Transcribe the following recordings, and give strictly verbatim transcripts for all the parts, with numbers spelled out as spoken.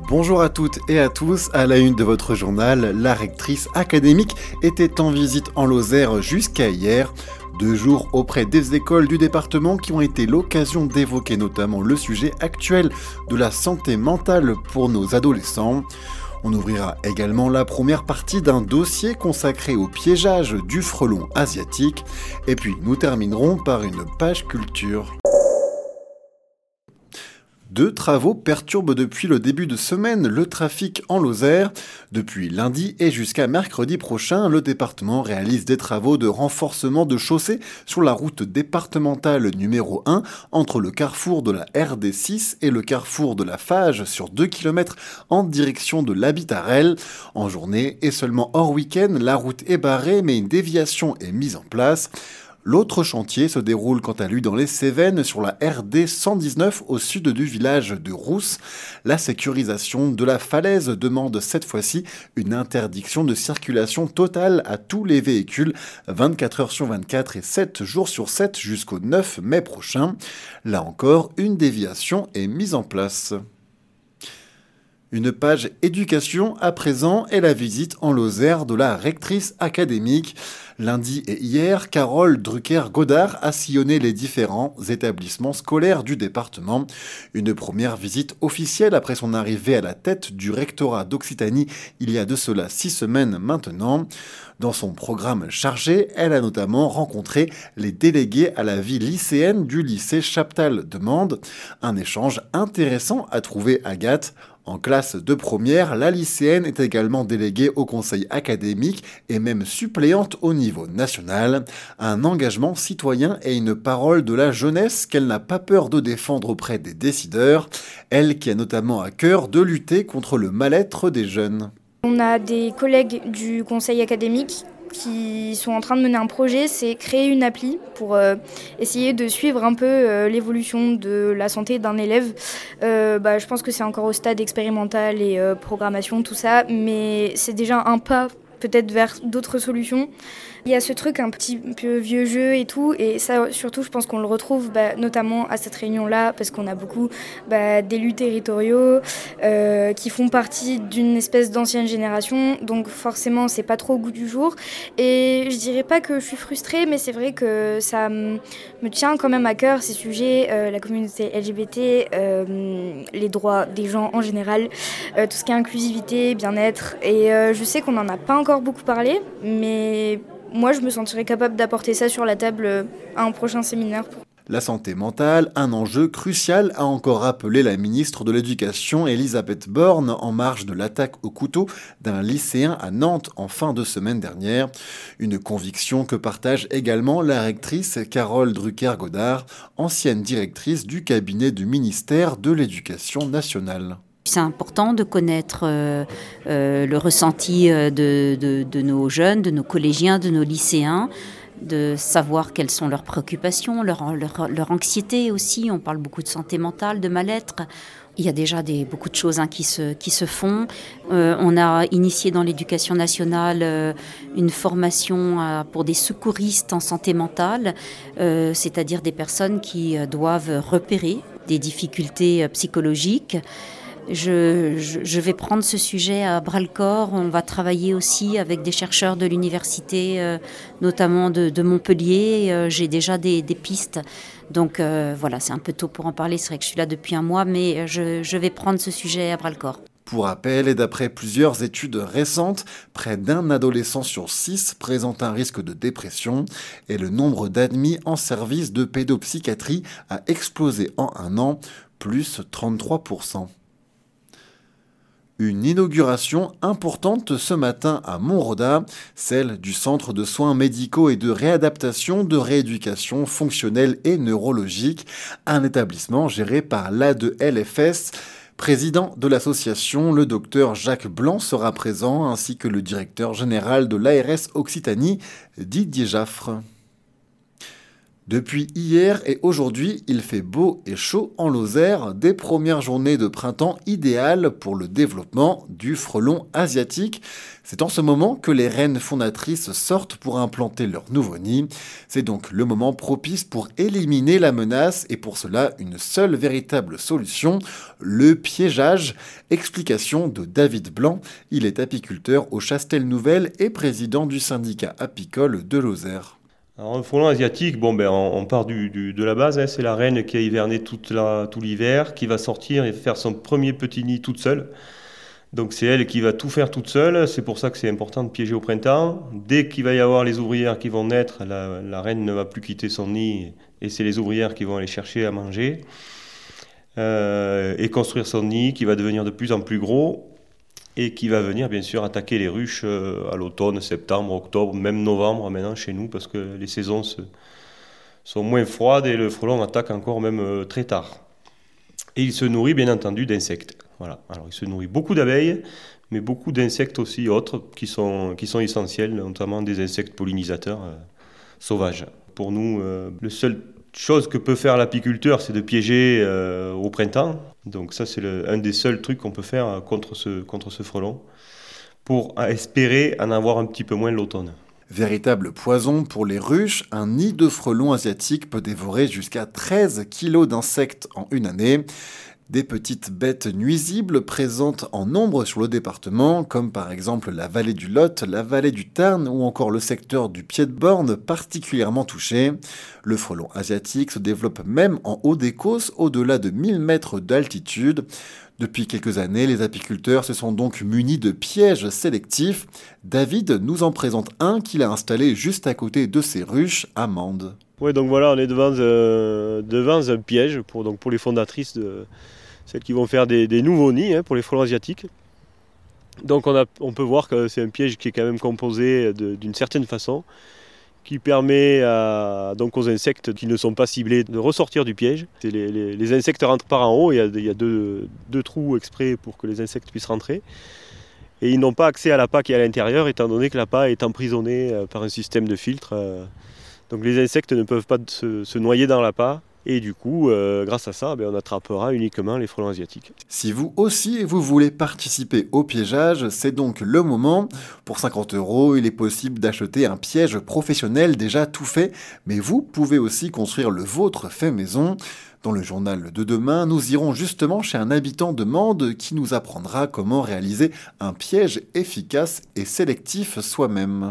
Bonjour à toutes et à tous, à la une de votre journal, la rectrice académique était en visite en Lozère jusqu'à hier. Deux jours auprès des écoles du département qui ont été l'occasion d'évoquer notamment le sujet actuel de la santé mentale pour nos adolescents. On ouvrira également la première partie d'un dossier consacré au piégeage du frelon asiatique. Et puis nous terminerons par une page culture. Deux travaux perturbent depuis le début de semaine le trafic en Lozère. Depuis lundi et jusqu'à mercredi prochain, le département réalise des travaux de renforcement de chaussée sur la route départementale numéro un entre le carrefour de la R D six et le carrefour de la Fage sur deux kilomètres en direction de l'Habitarel. En journée et seulement hors week-end, la route est barrée mais une déviation est mise en place. L'autre chantier se déroule quant à lui dans les Cévennes sur la R D cent dix-neuf au sud du village de Rousse. La sécurisation de la falaise demande cette fois-ci une interdiction de circulation totale à tous les véhicules vingt-quatre heures sur vingt-quatre et sept jours sur sept jusqu'au neuf mai prochain. Là encore, une déviation est mise en place. Une page éducation à présent et la visite en Lozère de la rectrice académique. Lundi et hier, Carole Drucker-Godard a sillonné les différents établissements scolaires du département. Une première visite officielle après son arrivée à la tête du rectorat d'Occitanie il y a de cela six semaines maintenant. Dans son programme chargé, elle a notamment rencontré les délégués à la vie lycéenne du lycée Chaptal de Mende. Un échange intéressant à trouver Agathe. En classe de première, la lycéenne est également déléguée au conseil académique et même suppléante au niveau national. Un engagement citoyen et une parole de la jeunesse qu'elle n'a pas peur de défendre auprès des décideurs. Elle qui a notamment à cœur de lutter contre le mal-être des jeunes. On a des collègues du conseil académique qui sont en train de mener un projet, c'est créer une appli pour euh, essayer de suivre un peu euh, l'évolution de la santé d'un élève. Euh, bah, je pense que c'est encore au stade expérimental et euh, programmation, tout ça, mais c'est déjà un pas peut-être vers d'autres solutions. Il y a ce truc un petit peu vieux jeu et tout, et ça surtout je pense qu'on le retrouve bah, notamment à cette réunion-là, parce qu'on a beaucoup bah, d'élus territoriaux euh, qui font partie d'une espèce d'ancienne génération, donc forcément c'est pas trop au goût du jour. Et je dirais pas que je suis frustrée, mais c'est vrai que ça me tient quand même à cœur ces sujets, euh, la communauté L G B T, euh, les droits des gens en général, euh, tout ce qui est inclusivité, bien-être, et euh, je sais qu'on n'en a pas encore beaucoup parlé, mais moi, je me sentirais capable d'apporter ça sur la table à un prochain séminaire. La santé mentale, un enjeu crucial, a encore rappelé la ministre de l'Éducation Elisabeth Borne en marge de l'attaque au couteau d'un lycéen à Nantes en fin de semaine dernière. Une conviction que partage également la rectrice Carole Drucker-Godard, ancienne directrice du cabinet du ministère de l'Éducation nationale. C'est important de connaître euh, euh, le ressenti de, de, de nos jeunes, de nos collégiens, de nos lycéens, de savoir quelles sont leurs préoccupations, leur, leur, leur anxiété aussi. On parle beaucoup de santé mentale, de mal-être. Il y a déjà des, beaucoup de choses hein, qui, se, qui se font. Euh, on a initié dans l'éducation nationale euh, une formation euh, pour des secouristes en santé mentale, euh, c'est-à-dire des personnes qui euh, doivent repérer des difficultés euh, psychologiques. Je, je, je vais prendre ce sujet à bras-le-corps. On va travailler aussi avec des chercheurs de l'université, euh, notamment de, de Montpellier. Euh, j'ai déjà des, des pistes. Donc euh, voilà, c'est un peu tôt pour en parler. C'est vrai que je suis là depuis un mois, mais je, je vais prendre ce sujet à bras-le-corps. Pour rappel, et d'après plusieurs études récentes, près d'un adolescent sur six présente un risque de dépression et le nombre d'admis en service de pédopsychiatrie a explosé en un an, plus trente-trois pour cent. Une inauguration importante ce matin à Montroda, celle du Centre de soins médicaux et de réadaptation de rééducation fonctionnelle et neurologique, un établissement géré par l'A deux L F S. Président de l'association, le docteur Jacques Blanc sera présent, ainsi que le directeur général de l'A R S Occitanie, Didier Jaffre. Depuis hier et aujourd'hui, il fait beau et chaud en Lozère, des premières journées de printemps idéales pour le développement du frelon asiatique. C'est en ce moment que les reines fondatrices sortent pour implanter leur nouveau nid. C'est donc le moment propice pour éliminer la menace et pour cela une seule véritable solution, le piégeage. Explication de David Blanc, il est apiculteur au Chastel-Nouvelle et président du syndicat apicole de Lozère. Alors, un frelon asiatique, bon, ben, on, on part du, du, de la base, hein, c'est la reine qui a hiverné toute la, tout l'hiver, qui va sortir et faire son premier petit nid toute seule. Donc c'est elle qui va tout faire toute seule, c'est pour ça que c'est important de piéger au printemps. Dès qu'il va y avoir les ouvrières qui vont naître, la, la reine ne va plus quitter son nid et c'est les ouvrières qui vont aller chercher à manger. Euh, et construire son nid qui va devenir de plus en plus gros. Et qui va venir bien sûr attaquer les ruches à l'automne, septembre, octobre, même novembre maintenant chez nous, parce que les saisons se, sont moins froides et le frelon attaque encore même très tard. Et il se nourrit bien entendu d'insectes. Voilà. Alors il se nourrit beaucoup d'abeilles, mais beaucoup d'insectes aussi autres qui sont, qui sont essentiels, notamment des insectes pollinisateurs euh, sauvages. Pour nous, euh, le seul chose que peut faire l'apiculteur, c'est de piéger euh, au printemps. Donc ça, c'est le, un des seuls trucs qu'on peut faire contre ce, contre ce frelon, pour espérer en avoir un petit peu moins l'automne. Véritable poison pour les ruches, un nid de frelon asiatique peut dévorer jusqu'à treize kilos d'insectes en une année. Des petites bêtes nuisibles présentes en nombre sur le département, comme par exemple la vallée du Lot, la vallée du Tarn ou encore le secteur du Pied-de-Borne particulièrement touché. Le frelon asiatique se développe même en haut des causses, au-delà de mille mètres d'altitude. Depuis quelques années, les apiculteurs se sont donc munis de pièges sélectifs. David nous en présente un qu'il a installé juste à côté de ses ruches à Mende. Oui, donc voilà, on est devant, euh, devant un piège pour, donc pour les fondatrices, de, celles qui vont faire des, des nouveaux nids hein, pour les frelons asiatiques. Donc on, a, on peut voir que c'est un piège qui est quand même composé de, d'une certaine façon, qui permet à, donc aux insectes qui ne sont pas ciblés de ressortir du piège. Les, les, les insectes rentrent par en haut, il y a, il y a deux, deux trous exprès pour que les insectes puissent rentrer. Et ils n'ont pas accès à l'appât qui est à l'intérieur, étant donné que l'appât est emprisonné par un système de filtre. Donc les insectes ne peuvent pas se, se noyer dans l'appât. Et du coup, euh, grâce à ça, ben, on attrapera uniquement les frelons asiatiques. Si vous aussi, vous voulez participer au piégeage, c'est donc le moment. Pour cinquante euros, il est possible d'acheter un piège professionnel déjà tout fait, mais vous pouvez aussi construire le vôtre fait maison. Dans le journal de demain, nous irons justement chez un habitant de Mende qui nous apprendra comment réaliser un piège efficace et sélectif soi-même.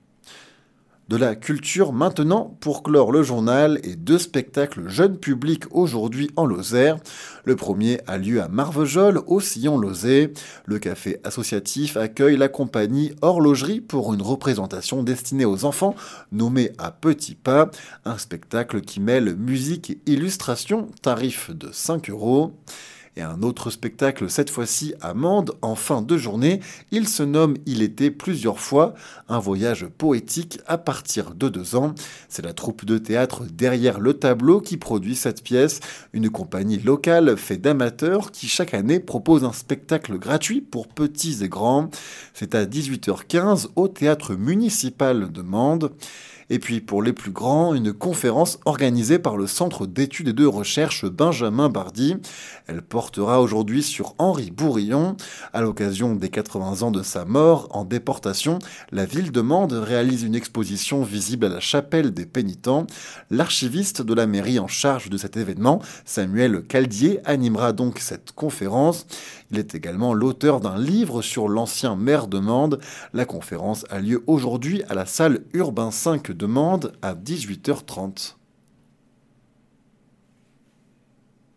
De la culture maintenant, pour clore le journal, et deux spectacles jeunes publics aujourd'hui en Lozère. Le premier a lieu à Marvejols, au Sillon-Lozé. Le café associatif accueille la compagnie Horlogerie pour une représentation destinée aux enfants, nommée À Petits Pas. Un spectacle qui mêle musique et illustration, tarif de cinq euros. Et un autre spectacle, cette fois-ci à Mende, en fin de journée. Il se nomme Il était plusieurs fois, un voyage poétique à partir de deux ans. C'est la troupe de théâtre Derrière le tableau qui produit cette pièce, une compagnie locale faite d'amateurs qui chaque année propose un spectacle gratuit pour petits et grands. C'est à dix-huit heures quinze au théâtre municipal de Mende. Et puis pour les plus grands, une conférence organisée par le Centre d'études et de recherche Benjamin Bardy. Elle portera aujourd'hui sur Henri Bourillon. À l'occasion des quatre-vingts ans de sa mort en déportation, la ville de Mende réalise une exposition visible à la chapelle des pénitents. L'archiviste de la mairie en charge de cet événement, Samuel Caldier, animera donc cette conférence. Il est également l'auteur d'un livre sur l'ancien maire de Mende. La conférence a lieu aujourd'hui à la salle Urbain cinq de Mende à dix-huit heures trente.